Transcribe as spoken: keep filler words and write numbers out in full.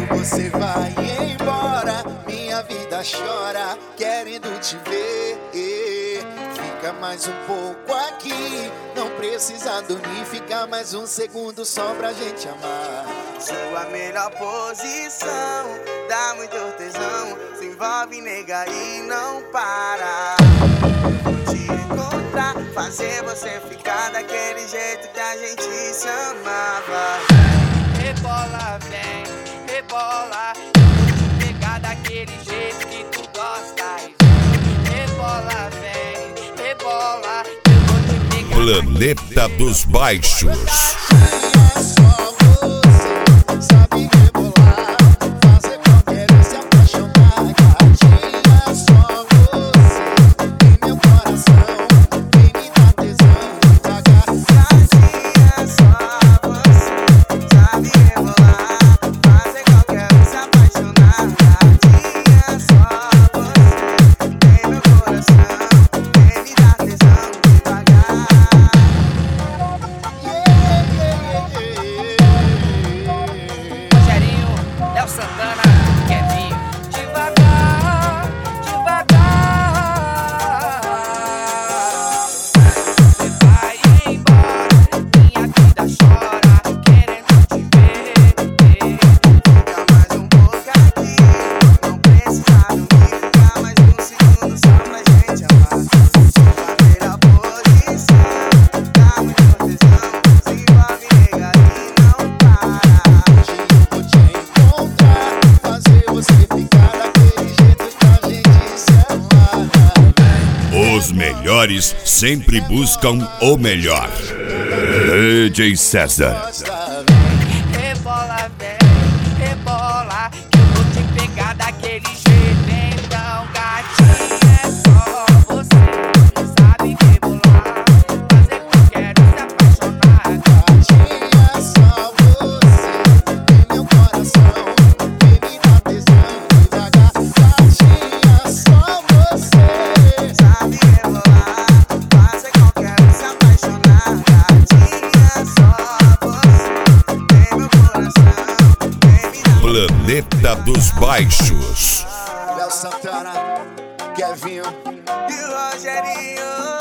Você vai embora, minha vida chora, querendo te ver. Fica mais um pouco aqui, não precisa dormir. Fica mais um segundo só pra gente amar. Sua melhor posição, dá muito tesão. Se envolve, nega, e não para. Vou te encontrar, fazer você ficar daquele jeito que a gente se amava. Rebola, vem, rebola, vou te pegar daquele jeito que tu gostas. Rebola, vem, rebola, eu vou te pegar. Planeta dos Baixos. Os melhores sempre buscam o melhor. D J César. Rebola, vem, rebola, que eu vou te pegar daquele jeito. Então, gatinha, é só você. Sabe rebolar, fazer que eu quero se apaixonar. Gatinha, é só você, em meu coração, que me dá tesão devagar. Gatinha, é só você, sabe rebolar, fazer que eu quero se apaixonar. Gatinha, é só você, em meu coração, que me dá. Planeta dos Baixos. Léo Santana, Kevinho E o Rogerinho.